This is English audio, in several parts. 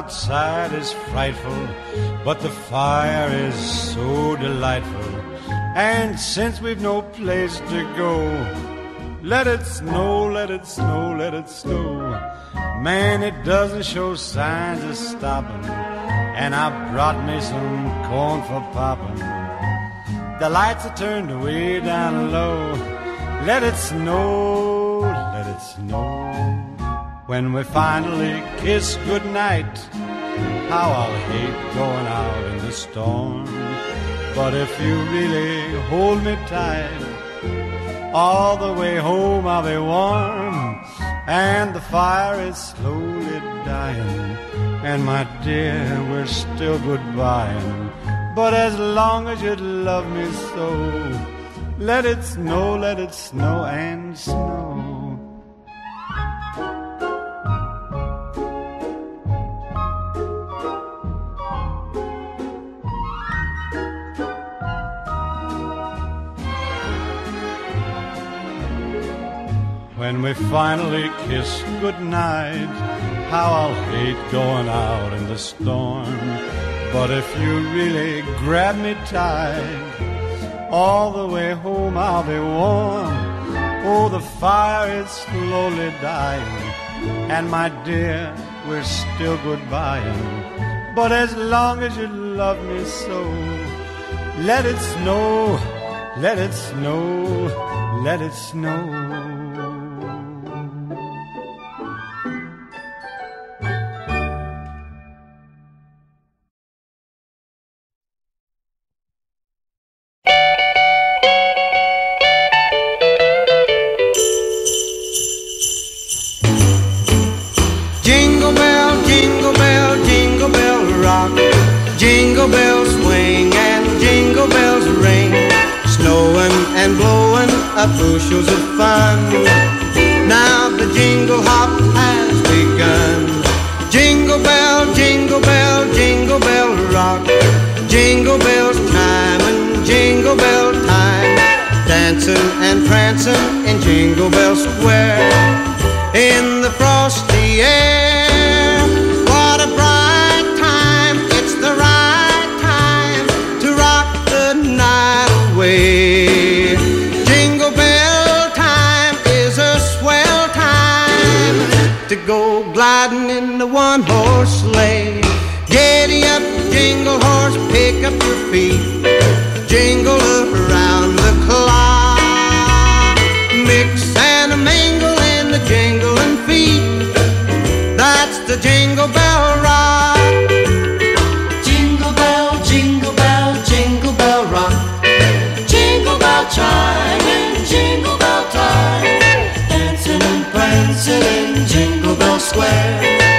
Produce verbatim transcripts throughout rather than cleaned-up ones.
outside is frightful, but the fire is so delightful. And since we've no place to go, let it snow, let it snow, let it snow. Man, it doesn't show signs of stopping, and I brought me some corn for popping. The lights are turned way down low. Let it snow, let it snow. When we finally kiss goodnight, how I'll hate going out in the storm. But if you really hold me tight, all the way home I'll be warm. And the fire is slowly dying, and my dear, we're still goodbying. But as long as you love me so, let it snow, let it snow and snow. When we finally kiss goodnight, how I'll hate going out in the storm. But if you really grab me tight, all the way home I'll be warm. Oh, the fire is slowly dying, and my dear, we're still goodbying. But as long as you love me so, let it snow, let it snow, let it snow. Jingle bells swing and jingle bells ring, snowing and blowing up bushels of fun. Now the jingle hop has begun. Jingle bell, jingle bell, jingle bell rock. Jingle bells chime and jingle bell time, dancing and prancing in Jingle Bell Square. In the frosty air, what a bright time, it's the right time to rock the night away. Jingle bell time is a swell time to go gliding in the one-horse sleigh. Giddy up, jingle horse, pick up your feet, jingle around the clock. Mix and a mingle in the jingling feet, that's the Jingle Bell Rock. Jingle bell, jingle bell, jingle bell rock. Jingle bell chime and jingle bell time, dancing and prancing in Jingle Bell Square.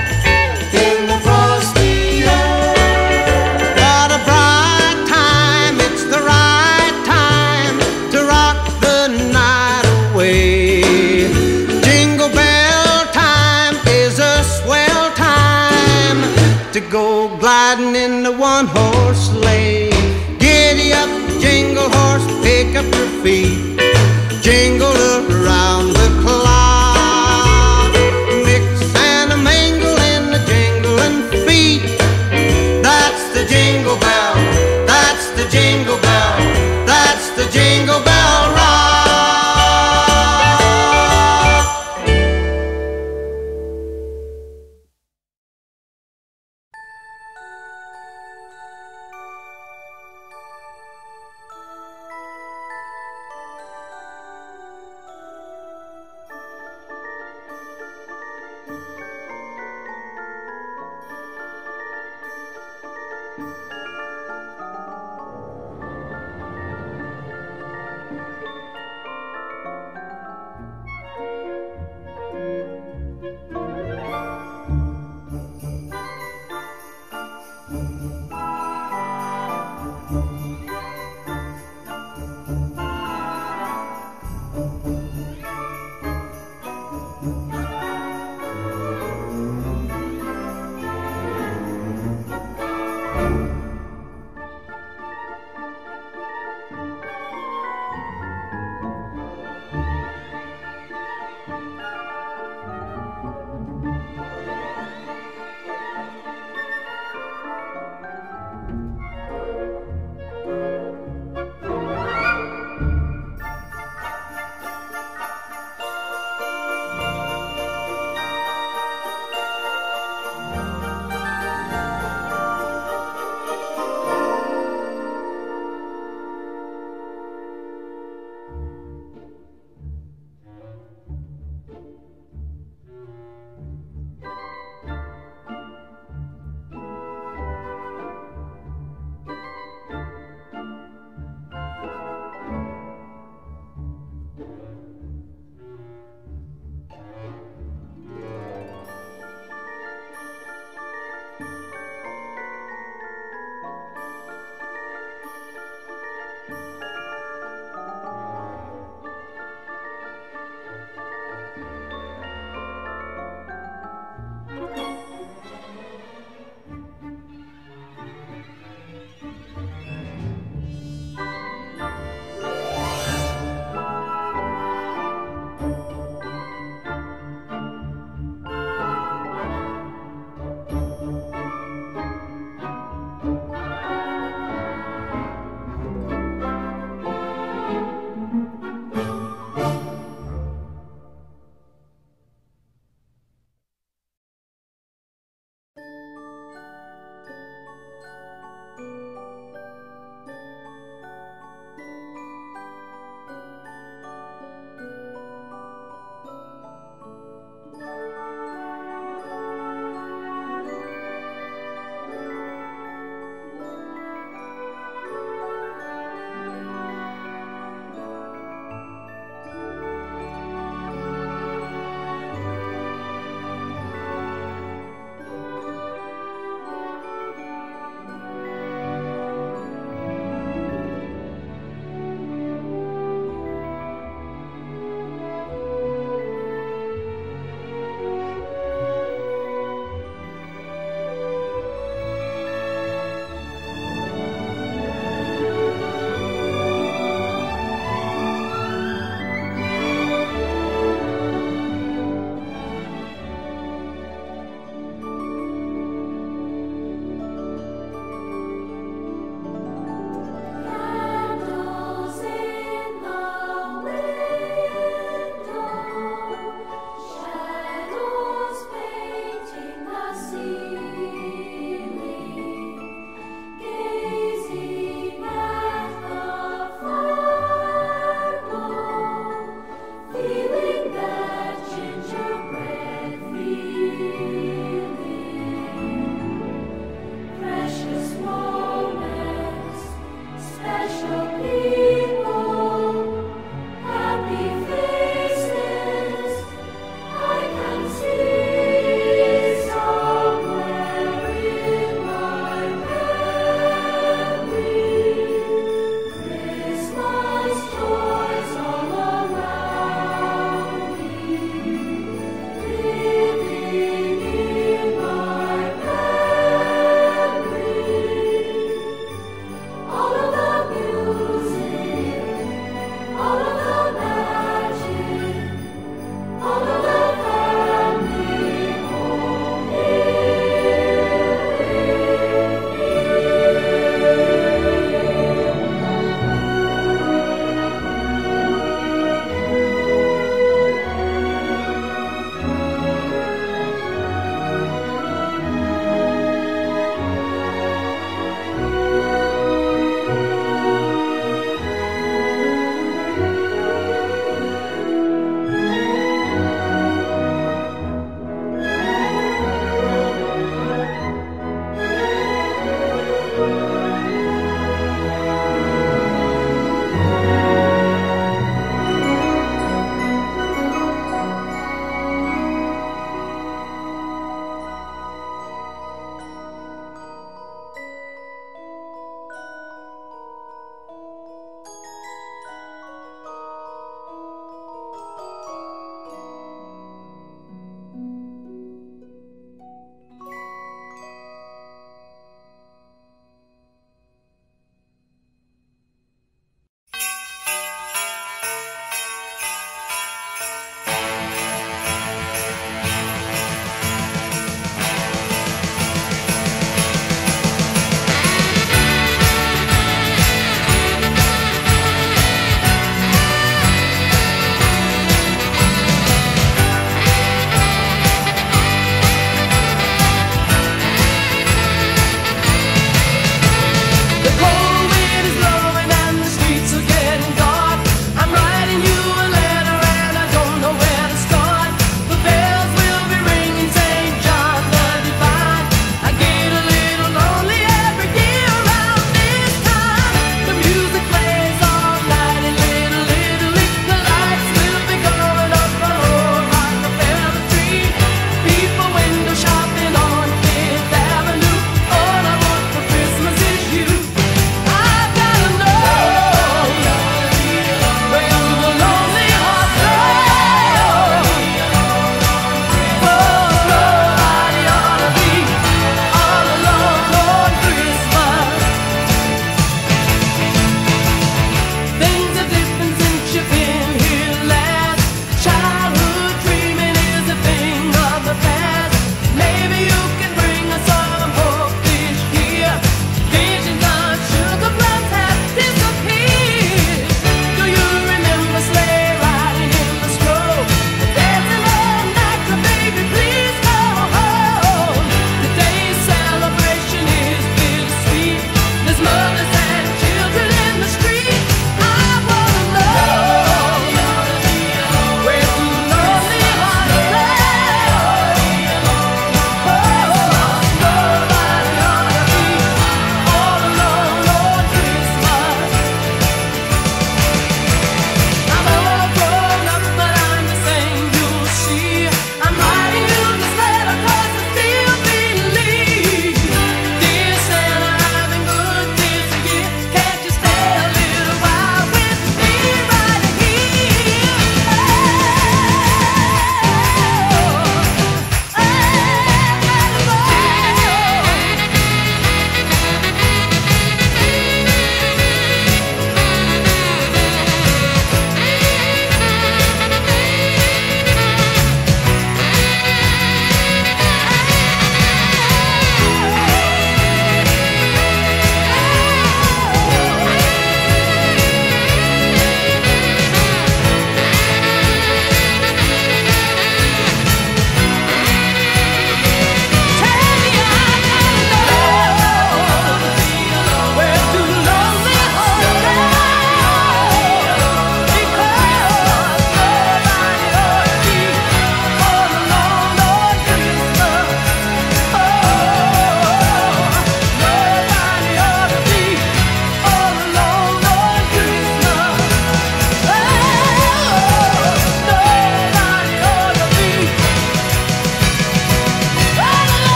In the frosty air, what a bright time, it's the right time to rock the night away. Jingle bell time is a swell time to go gliding in the one-horse sleigh. Giddy up, jingle horse, pick up your feet, jingle around the clock. Mix and a mingle in the jingling feet, that's the jingle bell, that's the jingle bell, that's the Jingle Bell Rock.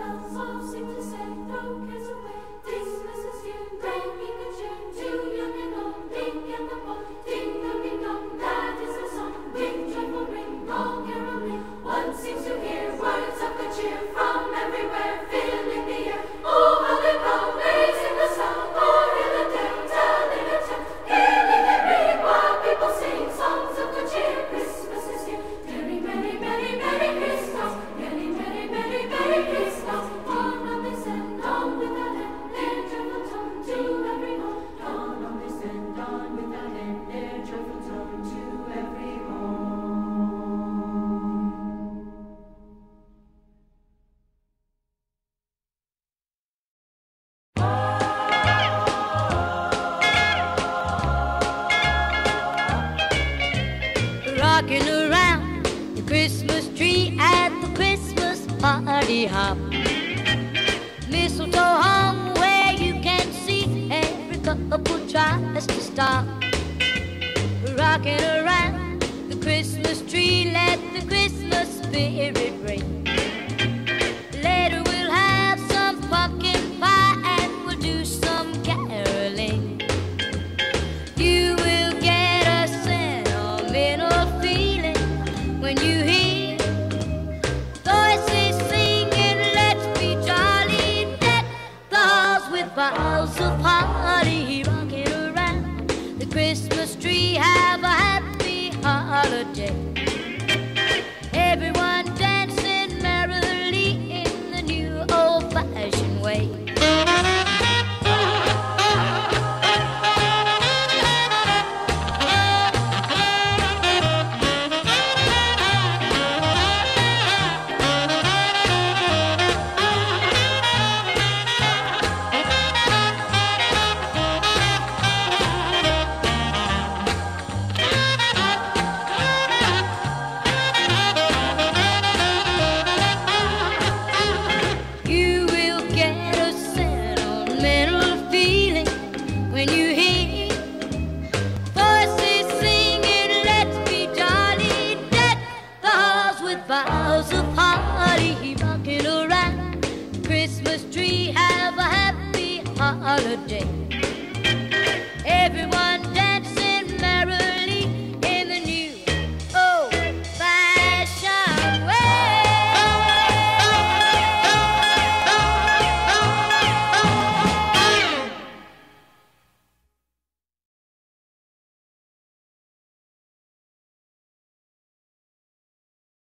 bells all seem to say, throw cares away. Christmas is here, bringing good cheer to young and old, big and the bold. Ding dong, ding dong, that is the song. Ring, joyful ring, all caroling. One seems to hear words of good cheer from everywhere, filling the air. Oh, how they blow, raising the sound, or in the day, telling a tale. Gayly they ring while people sing songs of good cheer. Christmas is here. Merry, merry, merry, merry Christmas. Merry, merry, merry, merry Christmas. On on they send, on with that end, their joyful tone to every home. On on they send, on with that end, their joyful tone to every home. Rocking around the Christmas tree at the Christmas party hop. Mistletoe hung where you can see every couple tries to stop. Rocking around the Christmas tree, let the Christmas spirit ring.